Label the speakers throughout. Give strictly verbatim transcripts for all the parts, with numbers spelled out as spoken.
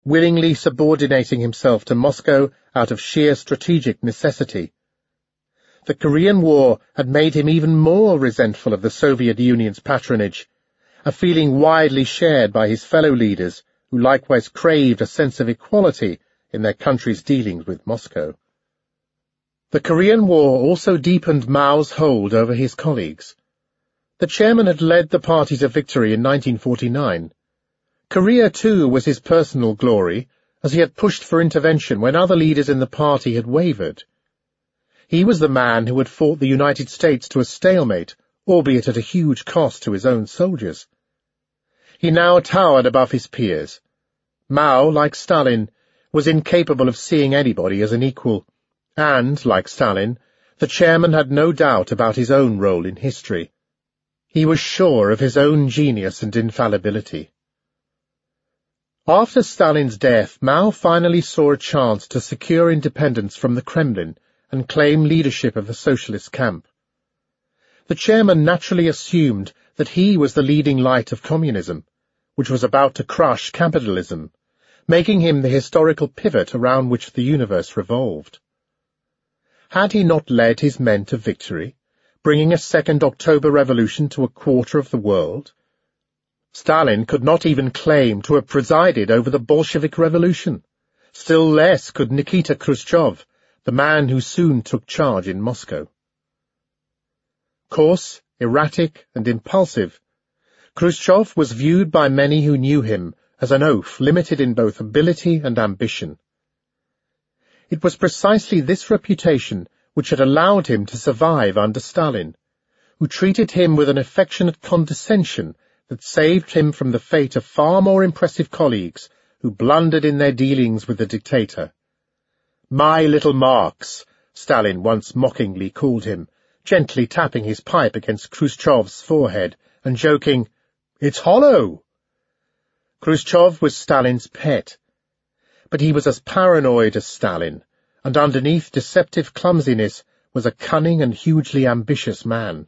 Speaker 1: willingly subordinating himself to Moscow out of sheer strategic necessity. The Korean War had made him even more resentful of the Soviet Union's patronage, a feeling widely shared by his fellow leaders, who likewise craved a sense of equality in their country's dealings with Moscow. The Korean War also deepened Mao's hold over his colleagues. The chairman had led the party to victory in nineteen forty-nine. Korea, too, was his personal glory, as he had pushed for intervention when other leaders in the party had wavered. He was the man who had fought the United States to a stalemate, albeit at a huge cost to his own soldiers. He now towered above his peers. Mao, like Stalin, was incapable of seeing anybody as an equal, and, like Stalin, the chairman had no doubt about his own role in history. He was sure of his own genius and infallibility. After Stalin's death, Mao finally saw a chance to secure independence from the Kremlin and claim leadership of the socialist camp. The chairman naturally assumed that he was the leading light of communism, which was about to crush capitalism, making him the historical pivot around which the universe revolved. Had he not led his men to victory, bringing a second October revolution to a quarter of the world? Stalin could not even claim to have presided over the Bolshevik Revolution. Still less could Nikita Khrushchev, the man who soon took charge in Moscow. Coarse, erratic, and impulsive, Khrushchev was viewed by many who knew him as an oaf limited in both ability and ambition. It was precisely this reputation which had allowed him to survive under Stalin, who treated him with an affectionate condescension that saved him from the fate of far more impressive colleagues who blundered in their dealings with the dictator. "My little Marx," Stalin once mockingly called him, gently tapping his pipe against Khrushchev's forehead and joking, "It's hollow." Khrushchev was Stalin's pet, but he was as paranoid as Stalin, and underneath deceptive clumsiness was a cunning and hugely ambitious man.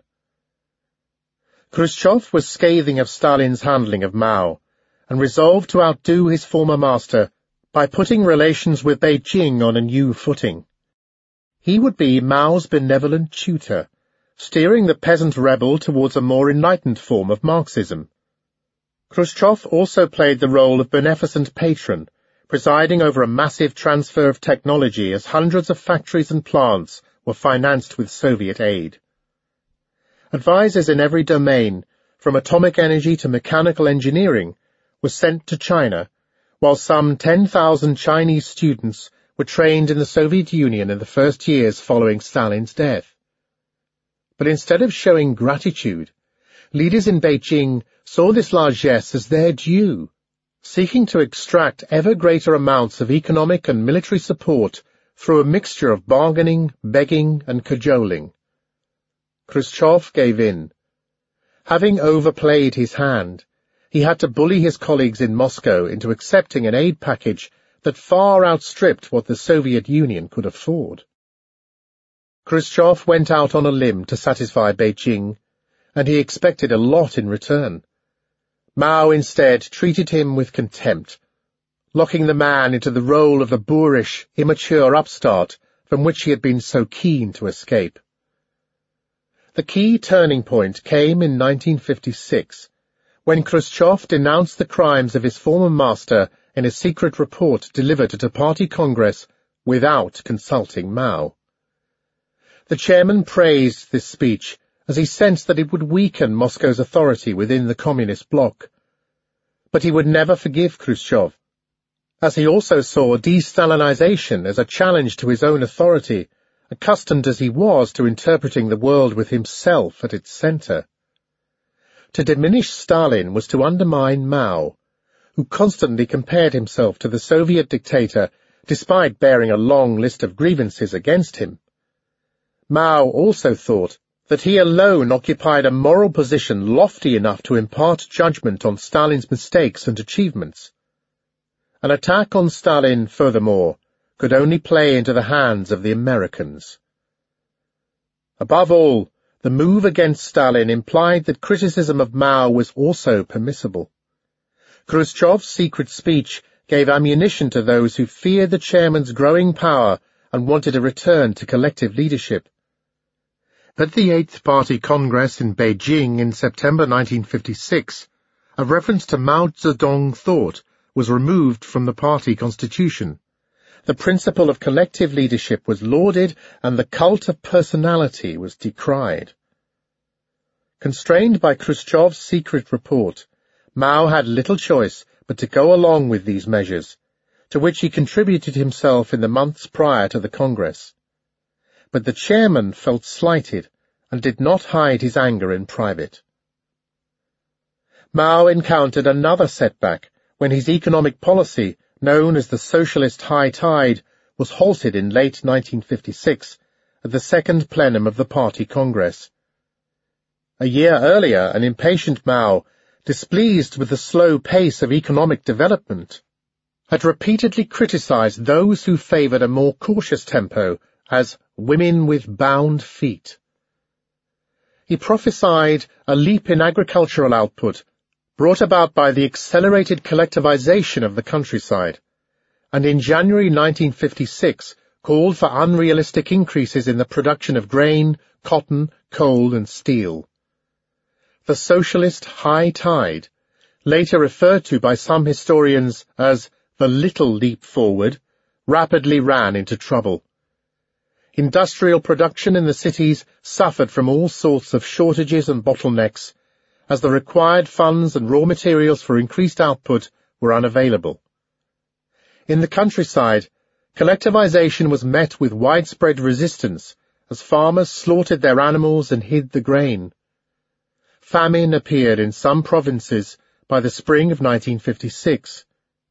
Speaker 1: Khrushchev was scathing of Stalin's handling of Mao, and resolved to outdo his former master by putting relations with Beijing on a new footing. He would be Mao's benevolent tutor, steering the peasant rebel towards a more enlightened form of Marxism. Khrushchev also played the role of beneficent patron, presiding over a massive transfer of technology as hundreds of factories and plants were financed with Soviet aid. Advisors in every domain, from atomic energy to mechanical engineering, were sent to China, while some ten thousand Chinese students were trained in the Soviet Union in the first years following Stalin's death. But instead of showing gratitude, leaders in Beijing saw this largesse as their due, seeking to extract ever greater amounts of economic and military support through a mixture of bargaining, begging, and cajoling. Khrushchev gave in. Having overplayed his hand, he had to bully his colleagues in Moscow into accepting an aid package that far outstripped what the Soviet Union could afford. Khrushchev went out on a limb to satisfy Beijing, and he expected a lot in return. Mao instead treated him with contempt, locking the man into the role of the boorish, immature upstart from which he had been so keen to escape. The key turning point came in nineteen fifty-six, when Khrushchev denounced the crimes of his former master in a secret report delivered at a party congress without consulting Mao. The chairman praised this speech as he sensed that it would weaken Moscow's authority within the communist bloc. But he would never forgive Khrushchev, as he also saw de-Stalinization as a challenge to his own authority, accustomed as he was to interpreting the world with himself at its center. To diminish Stalin was to undermine Mao, who constantly compared himself to the Soviet dictator despite bearing a long list of grievances against him. Mao also thought that he alone occupied a moral position lofty enough to impart judgment on Stalin's mistakes and achievements. An attack on Stalin, furthermore, could only play into the hands of the Americans. Above all, the move against Stalin implied that criticism of Mao was also permissible. Khrushchev's secret speech gave ammunition to those who feared the chairman's growing power and wanted a return to collective leadership. At the Eighth Party Congress in Beijing in September nineteen fifty-six, a reference to Mao Zedong thought was removed from the party constitution. The principle of collective leadership was lauded and the cult of personality was decried. Constrained by Khrushchev's secret report, Mao had little choice but to go along with these measures, to which he contributed himself in the months prior to the Congress. But the chairman felt slighted and did not hide his anger in private. Mao encountered another setback when his economic policy, known as the Socialist High Tide, was halted in late nineteen fifty-six at the second plenum of the Party Congress. A year earlier, an impatient Mao, displeased with the slow pace of economic development, had repeatedly criticized those who favored a more cautious tempo as women with bound feet. He prophesied a leap in agricultural output brought about by the accelerated collectivization of the countryside, and in January nineteen fifty-six called for unrealistic increases in the production of grain, cotton, coal, and steel. The socialist high tide, later referred to by some historians as the little leap forward, rapidly ran into trouble. Industrial production in the cities suffered from all sorts of shortages and bottlenecks, as the required funds and raw materials for increased output were unavailable. In the countryside, collectivization was met with widespread resistance as farmers slaughtered their animals and hid the grain. Famine appeared in some provinces by the spring of nineteen fifty-six.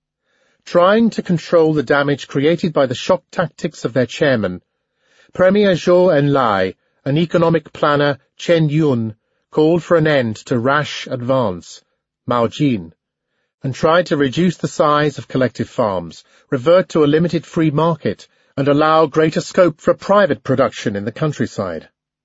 Speaker 1: Trying to control the damage created by the shock tactics of their chairman, Premier Zhou Enlai, an economic planner Chen Yun, called for an end to rash advance, Mao Jin, and tried to reduce the size of collective farms, revert to a limited free market, and allow greater scope for private production in the countryside.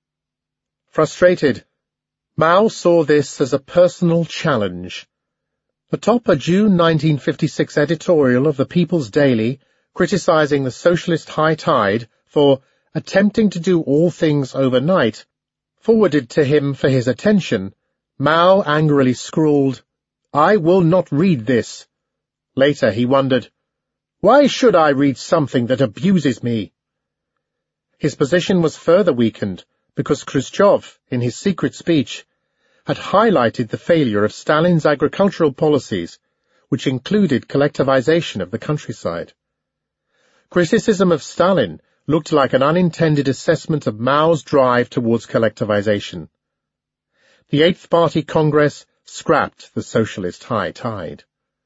Speaker 1: Frustrated, Mao saw this as a personal challenge. Atop a June nineteen fifty-six editorial of the People's Daily criticizing the socialist high tide for attempting to do all things overnight, forwarded to him for his attention, Mao angrily scrawled, "I will not read this." Later he wondered, "Why should I read something that abuses me?" His position was further weakened because Khrushchev, in his secret speech, had highlighted the failure of Stalin's agricultural policies, which included collectivization of the countryside. Criticism of Stalin looked like an unintended assessment of Mao's drive towards collectivization. The Eighth Party Congress scrapped the socialist high tide.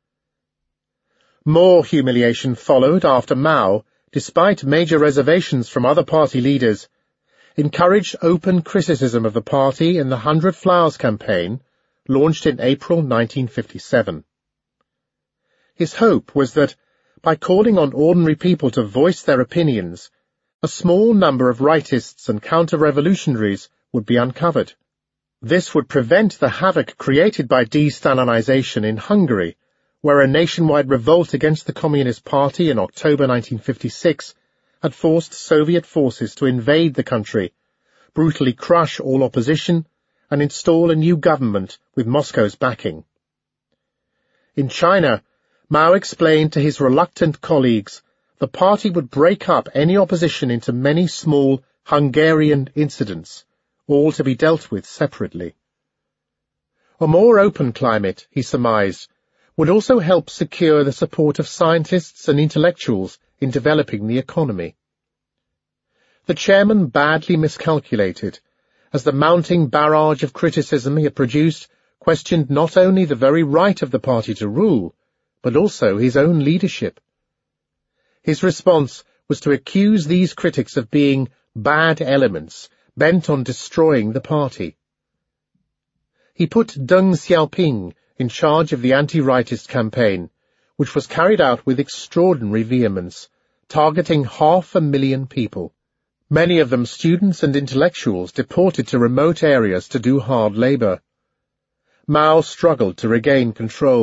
Speaker 1: More humiliation followed after Mao, despite major reservations from other party leaders, encouraged open criticism of the party in the Hundred Flowers campaign, launched in April nineteen fifty-seven. His hope was that, by calling on ordinary people to voice their opinions, a small number of rightists and counter-revolutionaries would be uncovered. This would prevent the havoc created by de-Stalinization in Hungary, where a nationwide revolt against the Communist Party in October nineteen fifty-six had forced Soviet forces to invade the country, brutally crush all opposition, and install a new government with Moscow's backing. In China, Mao explained to his reluctant colleagues the party would break up any opposition into many small Hungarian incidents, all to be dealt with separately. A more open climate, he surmised, would also help secure the support of scientists and intellectuals in developing the economy. The chairman badly miscalculated, as the mounting barrage of criticism he had produced questioned not only the very right of the party to rule, but also his own leadership. His response was to accuse these critics of being bad elements, bent on destroying the party. He put Deng Xiaoping in charge of the anti-rightist campaign, which was carried out with extraordinary vehemence, targeting half a million people, many of them students and intellectuals deported to remote areas to do hard labor. Mao struggled to regain control,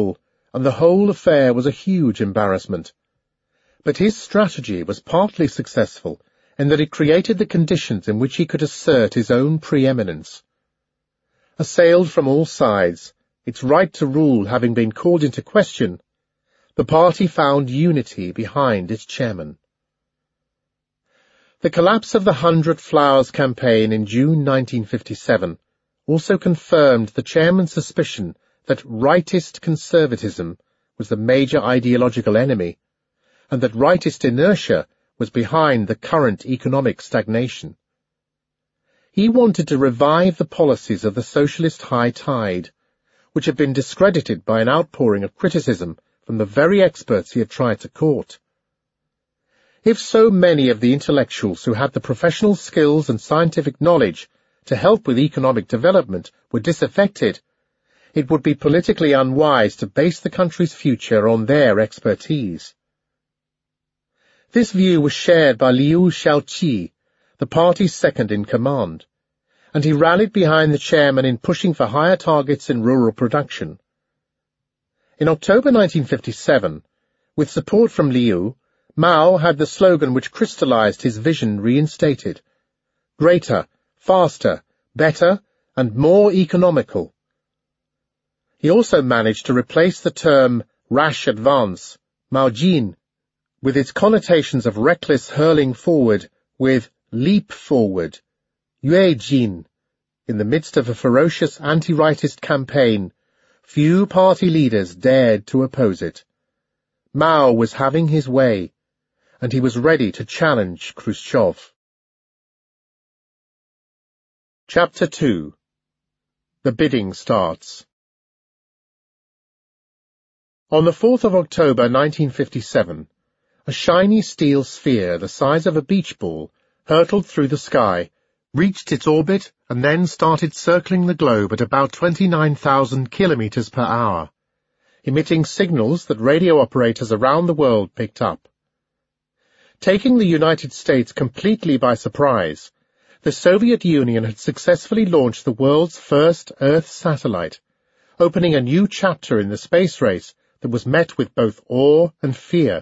Speaker 1: and the whole affair was a huge embarrassment. But his strategy was partly successful in that it created the conditions in which he could assert his own preeminence. Assailed from all sides, its right to rule having been called into question, the party found unity behind its chairman. The collapse of the Hundred Flowers campaign in June nineteen fifty-seven also confirmed the chairman's suspicion that rightist conservatism was the major ideological enemy, and that rightist inertia was behind the current economic stagnation. He wanted to revive the policies of the socialist high tide, which had been discredited by an outpouring of criticism from the very experts he had tried to court. If so many of the intellectuals who had the professional skills and scientific knowledge to help with economic development were disaffected, it would be politically unwise to base the country's future on their expertise. This view was shared by Liu Shaoqi, the party's second in command, and he rallied behind the chairman in pushing for higher targets in rural production. In October nineteen fifty-seven, with support from Liu, Mao had the slogan which crystallized his vision reinstated: greater, faster, better, and more economical. He also managed to replace the term rash advance, Maojin, with its connotations of reckless hurling forward, with leap forward, Yuejin. In the midst of a ferocious anti-rightist campaign, few party leaders dared to oppose it. Mao was having his way, and he was ready to challenge Khrushchev. Chapter two. The bidding starts. On the fourth of October nineteen fifty-seven, a shiny steel sphere the size of a beach ball hurtled through the sky, reached its orbit, and then started circling the globe at about twenty-nine thousand kilometers per hour, emitting signals that radio operators around the world picked up. Taking the United States completely by surprise, the Soviet Union had successfully launched the world's first Earth satellite, opening a new chapter in the space race that was met with both awe and fear.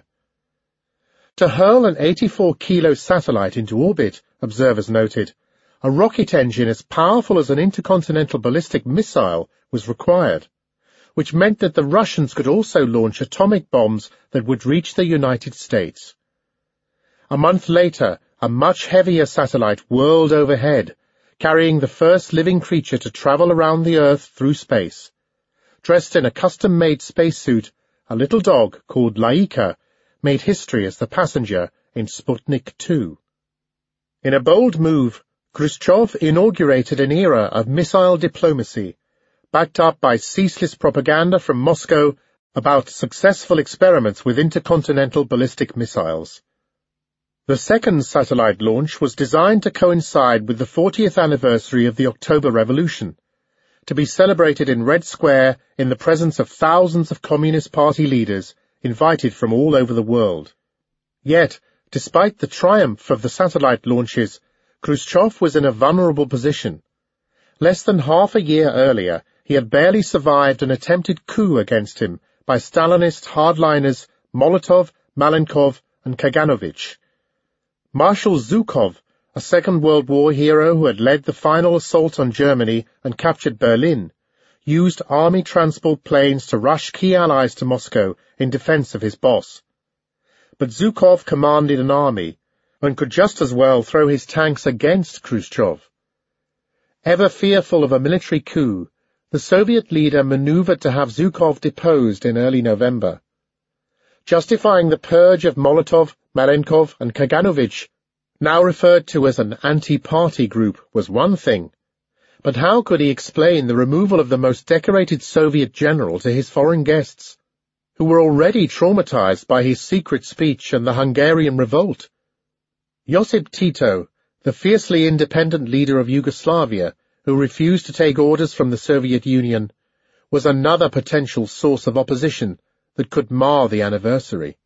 Speaker 1: To hurl an eighty-four kilo satellite into orbit, observers noted, a rocket engine as powerful as an intercontinental ballistic missile was required, which meant that the Russians could also launch atomic bombs that would reach the United States. A month later, a much heavier satellite whirled overhead, carrying the first living creature to travel around the Earth through space. Dressed in a custom-made spacesuit, a little dog called Laika made history as the passenger in Sputnik two. In a bold move, Khrushchev inaugurated an era of missile diplomacy, backed up by ceaseless propaganda from Moscow about successful experiments with intercontinental ballistic missiles. The second satellite launch was designed to coincide with the fortieth anniversary of the October Revolution, to be celebrated in Red Square in the presence of thousands of Communist Party leaders invited from all over the world. Yet, despite the triumph of the satellite launches, Khrushchev was in a vulnerable position. Less than half a year earlier, he had barely survived an attempted coup against him by Stalinist hardliners Molotov, Malenkov, and Kaganovich. Marshal Zhukov, a Second World War hero who had led the final assault on Germany and captured Berlin, used army transport planes to rush key allies to Moscow in defense of his boss. But Zhukov commanded an army, and could just as well throw his tanks against Khrushchev. Ever fearful of a military coup, the Soviet leader maneuvered to have Zhukov deposed in early November. Justifying the purge of Molotov, Malenkov, and Kaganovich, now referred to as an anti-party group, was one thing, but how could he explain the removal of the most decorated Soviet general to his foreign guests, who were already traumatized by his secret speech and the Hungarian revolt? Josip Tito, the fiercely independent leader of Yugoslavia, who refused to take orders from the Soviet Union, was another potential source of opposition that could mar the anniversary.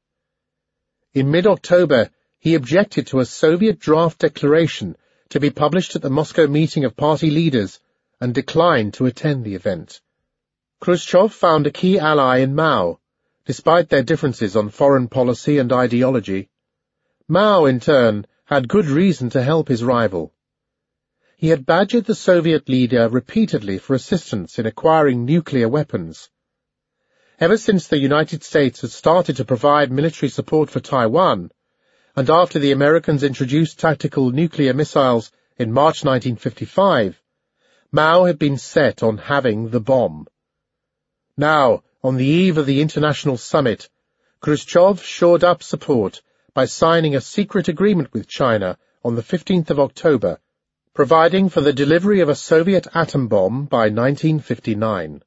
Speaker 1: In mid-October, he objected to a Soviet draft declaration to be published at the Moscow meeting of party leaders and declined to attend the event. Khrushchev found a key ally in Mao, despite their differences on foreign policy and ideology. Mao, in turn, had good reason to help his rival. He had badgered the Soviet leader repeatedly for assistance in acquiring nuclear weapons. Ever since the United States had started to provide military support for Taiwan, and after the Americans introduced tactical nuclear missiles in March nineteen fifty-five, Mao had been set on having the bomb. Now, on the eve of the international summit, Khrushchev shored up support by signing a secret agreement with China on the fifteenth of October, providing for the delivery of a Soviet atom bomb by nineteen fifty-nine.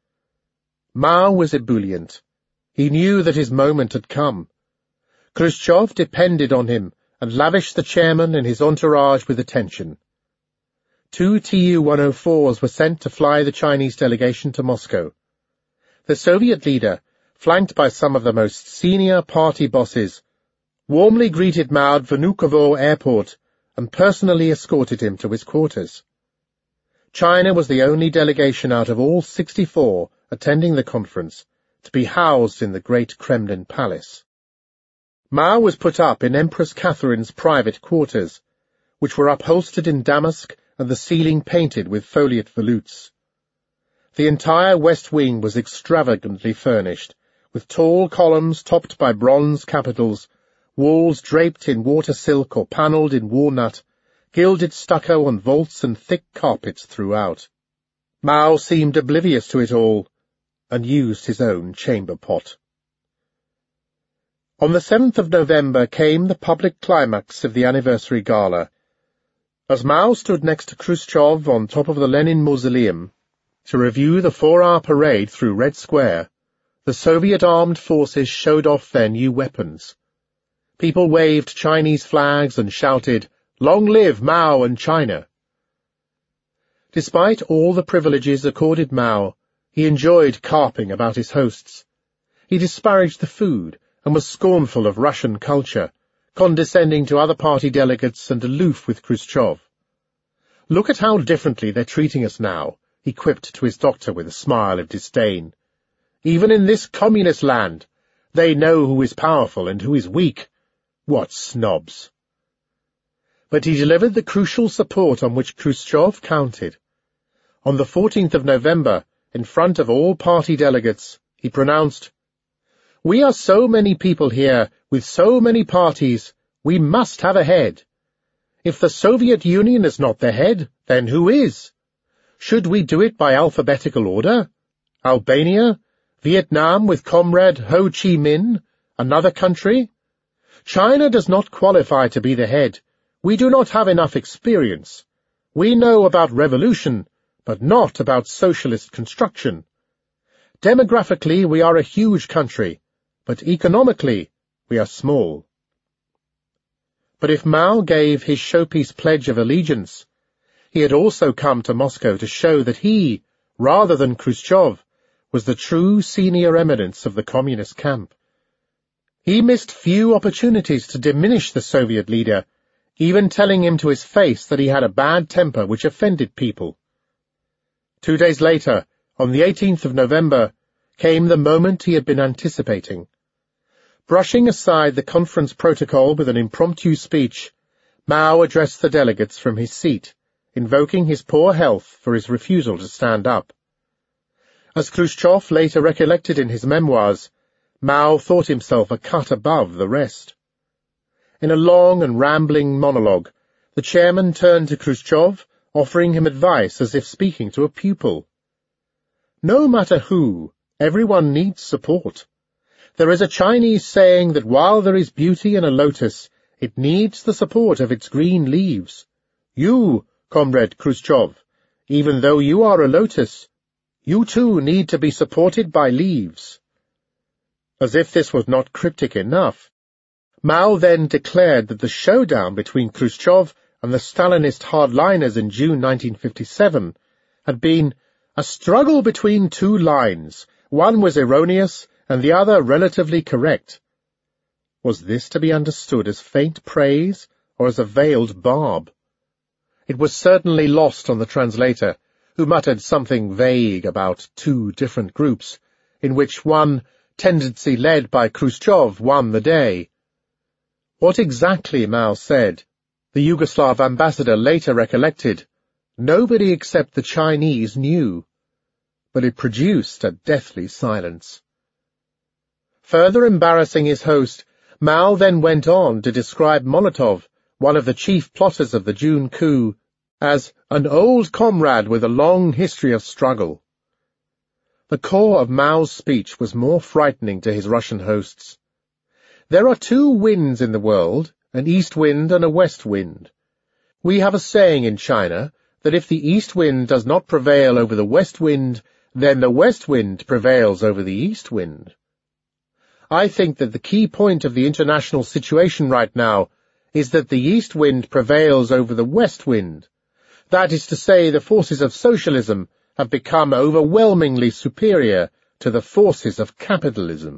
Speaker 1: Mao was ebullient. He knew that his moment had come. Khrushchev depended on him and lavished the chairman and his entourage with attention. Two Tu one oh fours were sent to fly the Chinese delegation to Moscow. The Soviet leader, flanked by some of the most senior party bosses, warmly greeted Mao at Vnukovo Airport and personally escorted him to his quarters. China was the only delegation out of all sixty-four attending the conference to be housed in the great Kremlin palace. Mao was put up in Empress Catherine's private quarters, which were upholstered in damask and the ceiling painted with foliate volutes. The entire west wing was extravagantly furnished, with tall columns topped by bronze capitals, walls draped in water silk or panelled in walnut, gilded stucco on vaults and thick carpets throughout. Mao seemed oblivious to it all, and used his own chamber pot. On the seventh of November came the public climax of the anniversary gala. As Mao stood next to Khrushchev on top of the Lenin Mausoleum to review the four-hour parade through Red Square, the Soviet armed forces showed off their new weapons. People waved Chinese flags and shouted, "Long live Mao and China!" Despite all the privileges accorded Mao, he enjoyed carping about his hosts. He disparaged the food and was scornful of Russian culture, condescending to other party delegates and aloof with Khrushchev. "Look at how differently they're treating us now," he quipped to his doctor with a smile of disdain. "Even in this communist land, they know who is powerful and who is weak. What snobs!" But he delivered the crucial support on which Khrushchev counted. On the fourteenth of November, in front of all party delegates, he pronounced, "We are so many people here, with so many parties, we must have a head. If the Soviet Union is not the head, then who is? Should we do it by alphabetical order? Albania? Vietnam with Comrade Ho Chi Minh? Another country? China does not qualify to be the head. We do not have enough experience. We know about revolution, but not about socialist construction. Demographically, we are a huge country, but economically, we are small." But if Mao gave his showpiece pledge of allegiance, he had also come to Moscow to show that he, rather than Khrushchev, was the true senior eminence of the communist camp. He missed few opportunities to diminish the Soviet leader, even telling him to his face that he had a bad temper which offended people. Two days later, on the eighteenth of November, came the moment he had been anticipating. Brushing aside the conference protocol with an impromptu speech, Mao addressed the delegates from his seat, invoking his poor health for his refusal to stand up. As Khrushchev later recollected in his memoirs, Mao thought himself a cut above the rest. In a long and rambling monologue, the chairman turned to Khrushchev, offering him advice as if speaking to a pupil. "No matter who, everyone needs support. There is a Chinese saying that while there is beauty in a lotus, it needs the support of its green leaves. You, Comrade Khrushchev, even though you are a lotus, you too need to be supported by leaves." As if this was not cryptic enough, Mao then declared that the showdown between Khrushchev and the Stalinist hardliners in June nineteen fifty-seven had been a struggle between two lines. One was erroneous and the other relatively correct. Was this to be understood as faint praise or as a veiled barb? It was certainly lost on the translator, who muttered something vague about two different groups, in which one tendency led by Khrushchev won the day. What exactly Mao said, the Yugoslav ambassador later recollected. Nobody except the Chinese knew, but it produced a deathly silence. Further embarrassing his host, Mao then went on to describe Molotov, one of the chief plotters of the June coup, as an old comrade with a long history of struggle. The core of Mao's speech was more frightening to his Russian hosts. There are two winds in the world, an east wind and a west wind. We have a saying in China that if the east wind does not prevail over the west wind, then the west wind prevails over the east wind. I think that the key point of the international situation right now is that the east wind prevails over the west wind. That is to say, the forces of socialism have become overwhelmingly superior to the forces of capitalism.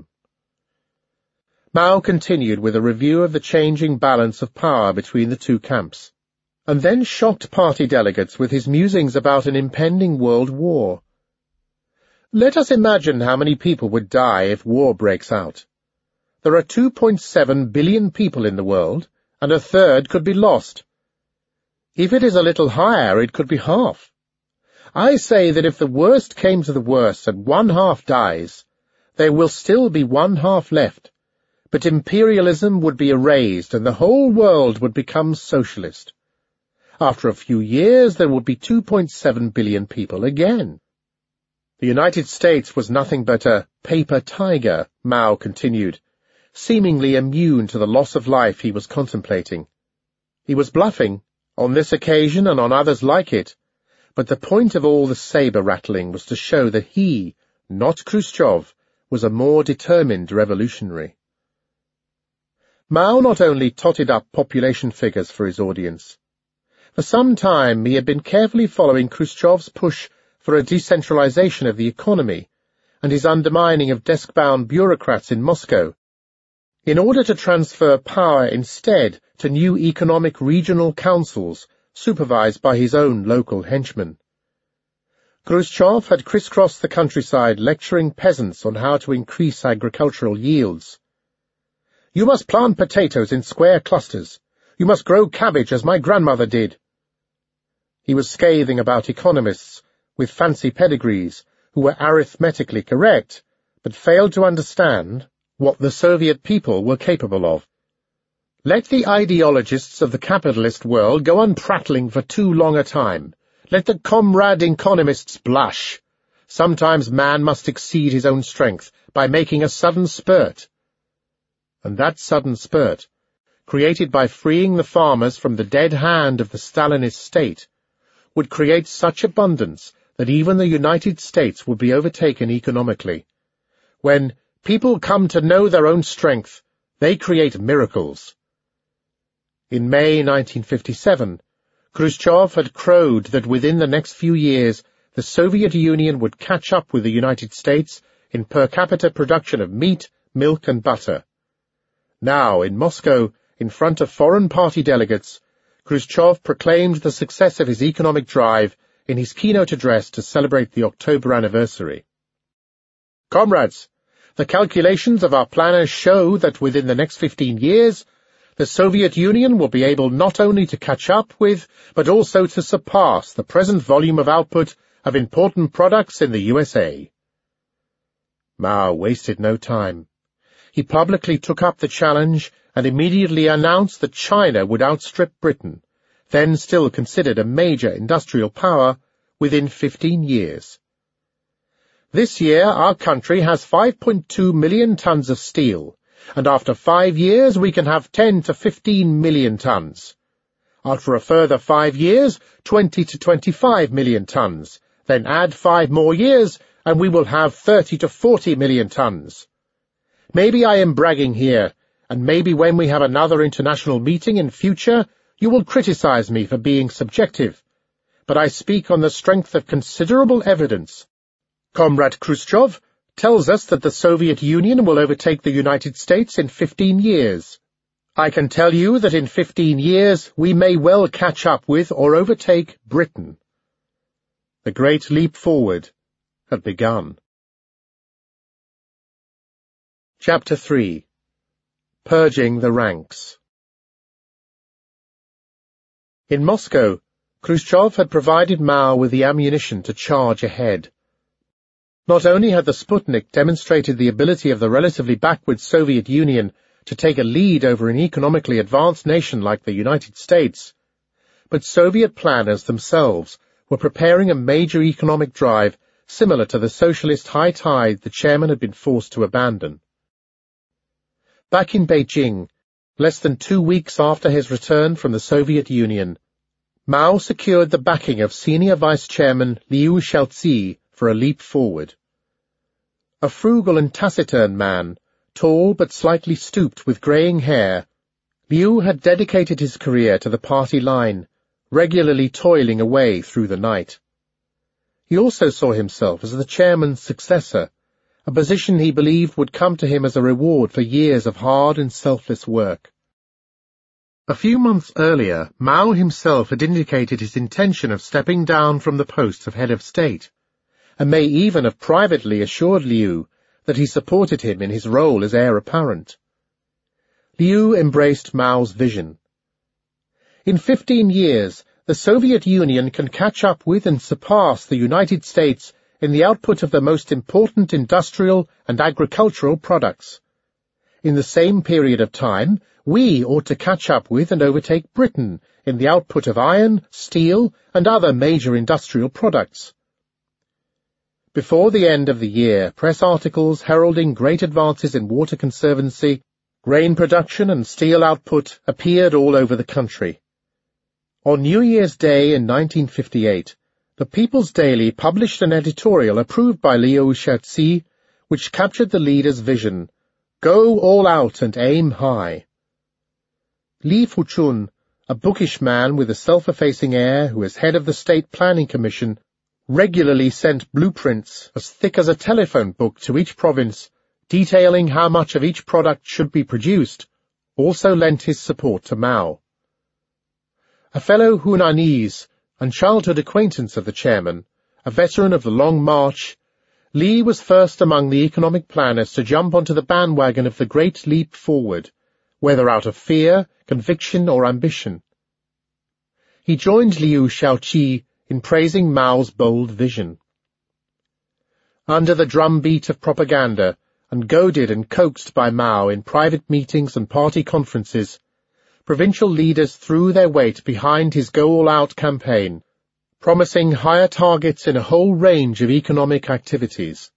Speaker 1: Mao continued with a review of the changing balance of power between the two camps, and then shocked party delegates with his musings about an impending world war. Let us imagine how many people would die if war breaks out. There are two point seven billion people in the world, and a third could be lost. If it is a little higher, it could be half. I say that if the worst came to the worst and one half dies, there will still be one half left, but imperialism would be erased and the whole world would become socialist. After a few years, there would be two point seven billion people again. The United States was nothing but a paper tiger, Mao continued, seemingly immune to the loss of life he was contemplating. He was bluffing, on this occasion and on others like it, but the point of all the saber-rattling was to show that he, not Khrushchev, was a more determined revolutionary. Mao not only totted up population figures for his audience. For some time he had been carefully following Khrushchev's push for a decentralization of the economy and his undermining of desk-bound bureaucrats in Moscow, in order to transfer power instead to new economic regional councils supervised by his own local henchmen. Khrushchev had crisscrossed the countryside lecturing peasants on how to increase agricultural yields. You must plant potatoes in square clusters. You must grow cabbage as my grandmother did. He was scathing about economists with fancy pedigrees who were arithmetically correct, but failed to understand what the Soviet people were capable of. Let the ideologists of the capitalist world go on prattling for too long a time. Let the comrade economists blush. Sometimes man must exceed his own strength by making a sudden spurt. And that sudden spurt, created by freeing the farmers from the dead hand of the Stalinist state, would create such abundance that even the United States would be overtaken economically. When people come to know their own strength, they create miracles. In May nineteen fifty-seven, Khrushchev had crowed that within the next few years the Soviet Union would catch up with the United States in per capita production of meat, milk, and butter. Now, in Moscow, in front of foreign party delegates, Khrushchev proclaimed the success of his economic drive in his keynote address to celebrate the October anniversary. Comrades, the calculations of our planners show that within the next fifteen years, the Soviet Union will be able not only to catch up with, but also to surpass the present volume of output of important products in the U S A. Mao wasted no time. He publicly took up the challenge and immediately announced that China would outstrip Britain, then still considered a major industrial power, within fifteen years. This year our country has five point two million tons of steel, and after five years we can have ten to fifteen million tons. After a further five years, twenty to twenty-five million tons. Then add five more years, and we will have thirty to forty million tons. Maybe I am bragging here, and maybe when we have another international meeting in future, you will criticize me for being subjective. But I speak on the strength of considerable evidence. Comrade Khrushchev tells us that the Soviet Union will overtake the United States in fifteen years. I can tell you that in fifteen years we may well catch up with or overtake Britain. the great leap forward, had begun. Chapter three. Purging the Ranks. In Moscow, Khrushchev had provided Mao with the ammunition to charge ahead. Not only had the Sputnik demonstrated the ability of the relatively backward Soviet Union to take a lead over an economically advanced nation like the United States, but Soviet planners themselves were preparing a major economic drive similar to the socialist high tide the chairman had been forced to abandon. Back in Beijing, less than two weeks after his return from the Soviet Union, Mao secured the backing of senior vice chairman Liu Shaoqi for a leap forward. A frugal and taciturn man, tall but slightly stooped with greying hair, Liu had dedicated his career to the party line, regularly toiling away through the night. He also saw himself as the chairman's successor, a position he believed would come to him as a reward for years of hard and selfless work. A few months earlier, Mao himself had indicated his intention of stepping down from the post of head of state, and may even have privately assured Liu that he supported him in his role as heir apparent. Liu embraced Mao's vision. In fifteen years, the Soviet Union can catch up with and surpass the United States in the output of the most important industrial and agricultural products. In the same period of time, we ought to catch up with and overtake Britain in the output of iron, steel, and other major industrial products. Before the end of the year, press articles heralding great advances in water conservancy, grain production, and steel output appeared all over the country. On New Year's Day in nineteen fifty-eight, the People's Daily published an editorial approved by Liu Shaoqi, which captured the leader's vision: "Go all out and aim high." Li Fuchun, a bookish man with a self-effacing air who was head of the State Planning Commission, regularly sent blueprints as thick as a telephone book to each province, detailing how much of each product should be produced, also lent his support to Mao. A fellow Hunanese and childhood acquaintance of the chairman, a veteran of the Long March, Li was first among the economic planners to jump onto the bandwagon of the Great Leap Forward, whether out of fear, conviction, or ambition. He joined Liu Shaoqi in praising Mao's bold vision. Under the drumbeat of propaganda, and goaded and coaxed by Mao in private meetings and party conferences, provincial leaders threw their weight behind his go-all-out campaign, promising higher targets in a whole range of economic activities.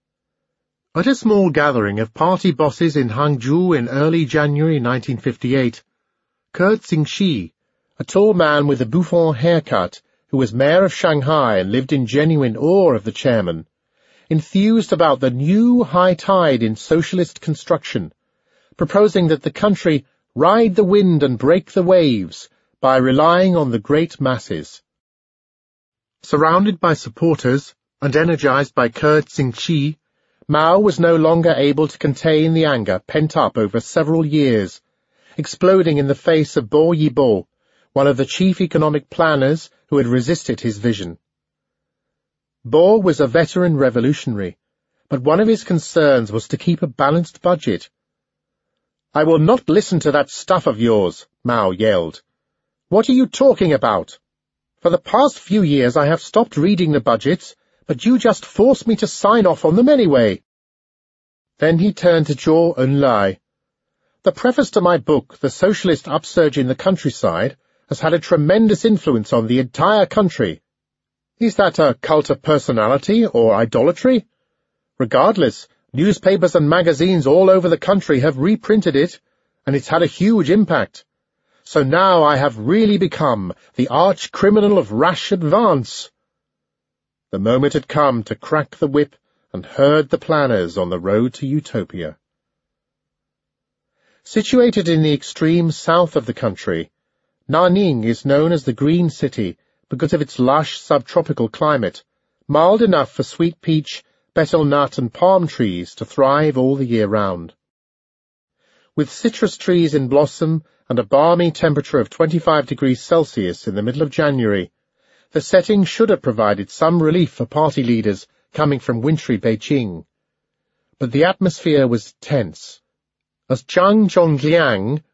Speaker 1: At a small gathering of party bosses in Hangzhou in early January nineteen fifty-eight, Kurt Xingxi, a tall man with a bouffant haircut who was mayor of Shanghai and lived in genuine awe of the chairman, enthused about the new high tide in socialist construction, proposing that the country ride the wind and break the waves by relying on the great masses. Surrounded by supporters and energized by Kurt Xingxi, Mao was no longer able to contain the anger pent up over several years, exploding in the face of Bo Yibo, one of the chief economic planners who had resisted his vision. Bo was a veteran revolutionary, but one of his concerns was to keep a balanced budget. "I will not listen to that stuff of yours," Mao yelled. "What are you talking about? For the past few years I have stopped reading the budgets, but you just force me to sign off on them anyway." Then he turned to Zhou Enlai. "The preface to my book, The Socialist Upsurge in the Countryside, has had a tremendous influence on the entire country. Is that a cult of personality or idolatry? Regardless, newspapers and magazines all over the country have reprinted it, and it's had a huge impact. So now I have really become the arch-criminal of rash advance." The moment had come to crack the whip and herd the planners on the road to utopia. Situated in the extreme south of the country, Nanning is known as the Green City because of its lush subtropical climate, mild enough for sweet peach, betel nut, and palm trees to thrive all the year round. With citrus trees in blossom and a balmy temperature of twenty-five degrees Celsius in the middle of January, the setting should have provided some relief for party leaders coming from wintry Beijing. But the atmosphere was tense. As Zhang Zhongliang